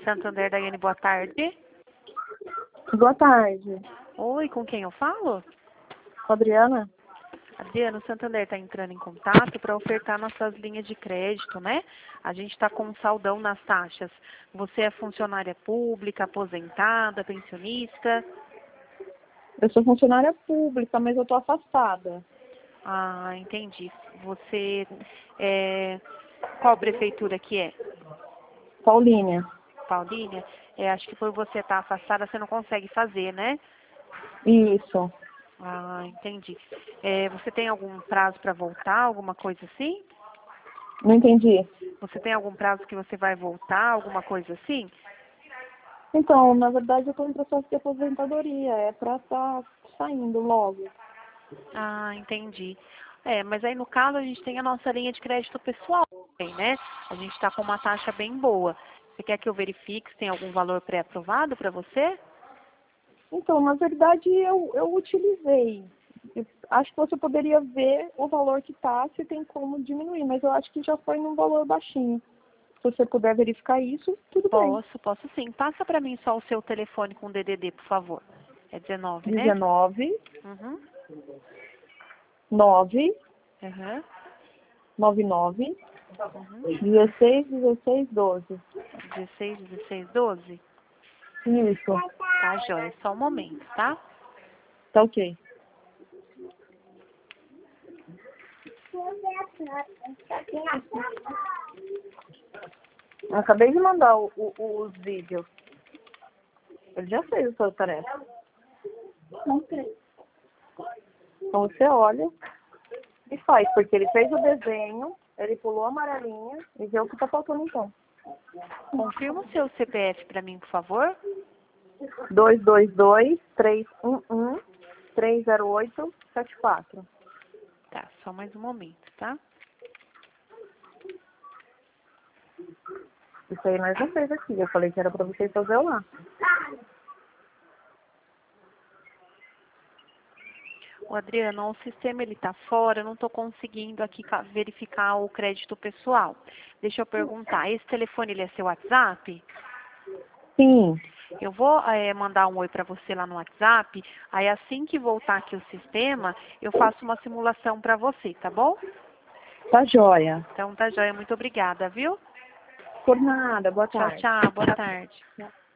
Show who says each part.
Speaker 1: Santander, Daiane, boa tarde.
Speaker 2: Boa tarde.
Speaker 1: Oi, com quem eu falo?
Speaker 2: Adriana?
Speaker 1: Adriana, o Santander está entrando em contato para ofertar nossas linhas de crédito, né? A gente está com um saldão nas taxas. Você é funcionária pública, aposentada, pensionista?
Speaker 2: Eu sou funcionária pública, mas eu tô afastada.
Speaker 1: Ah, entendi. Você qual prefeitura que é?
Speaker 2: Paulínia.
Speaker 1: Paulínia? Acho que por você estar afastada, você não consegue fazer, né?
Speaker 2: Isso.
Speaker 1: Ah, entendi. Você tem algum prazo para voltar, alguma coisa assim?
Speaker 2: Não entendi.
Speaker 1: Você tem algum prazo que você vai voltar, alguma coisa assim?
Speaker 2: Então, na verdade, eu tô em processo de aposentadoria. É pra estar saindo logo.
Speaker 1: Ah, entendi. Mas aí no caso a gente tem a nossa linha de crédito pessoal também, né? A gente está com uma taxa bem boa. Você quer que eu verifique se tem algum valor pré-aprovado para você?
Speaker 2: Então, na verdade, eu utilizei. Eu acho que você poderia ver o valor que tá, se tem como diminuir, mas eu acho que já foi num valor baixinho. Se você puder verificar isso, tudo bem.
Speaker 1: Posso sim. Passa para mim só o seu telefone com DDD, por favor. É 19, né?
Speaker 2: 19
Speaker 1: Uhum.
Speaker 2: 9
Speaker 1: Uhum.
Speaker 2: 99
Speaker 1: Uhum.
Speaker 2: 16 16 12.
Speaker 1: 16, 16, 12?
Speaker 2: Isso.
Speaker 1: Tá, joia. Só um momento, tá?
Speaker 2: Tá ok. Eu acabei de mandar os vídeos. Ele já fez a sua tarefa. Não sei. Então você olha e faz, porque ele fez o desenho, ele pulou a amarelinha e vê o que tá faltando então.
Speaker 1: Confirma o seu CPF para mim, por favor.
Speaker 2: 222 311 308 74.
Speaker 1: Tá, só mais um momento, tá?
Speaker 2: Isso aí nós já fez aqui. Eu falei que era pra vocês fazer lá.
Speaker 1: O Adriano, o sistema ele tá fora, eu não estou conseguindo aqui verificar o crédito pessoal. Deixa eu perguntar, esse telefone ele é seu WhatsApp?
Speaker 2: Sim.
Speaker 1: Eu vou mandar um oi para você lá no WhatsApp, aí assim que voltar aqui o sistema, eu faço uma simulação para você, tá bom?
Speaker 2: Tá joia.
Speaker 1: Então tá joia, muito obrigada, viu?
Speaker 2: Por nada. Boa
Speaker 1: Tchau,
Speaker 2: tarde.
Speaker 1: tchau, boa tarde.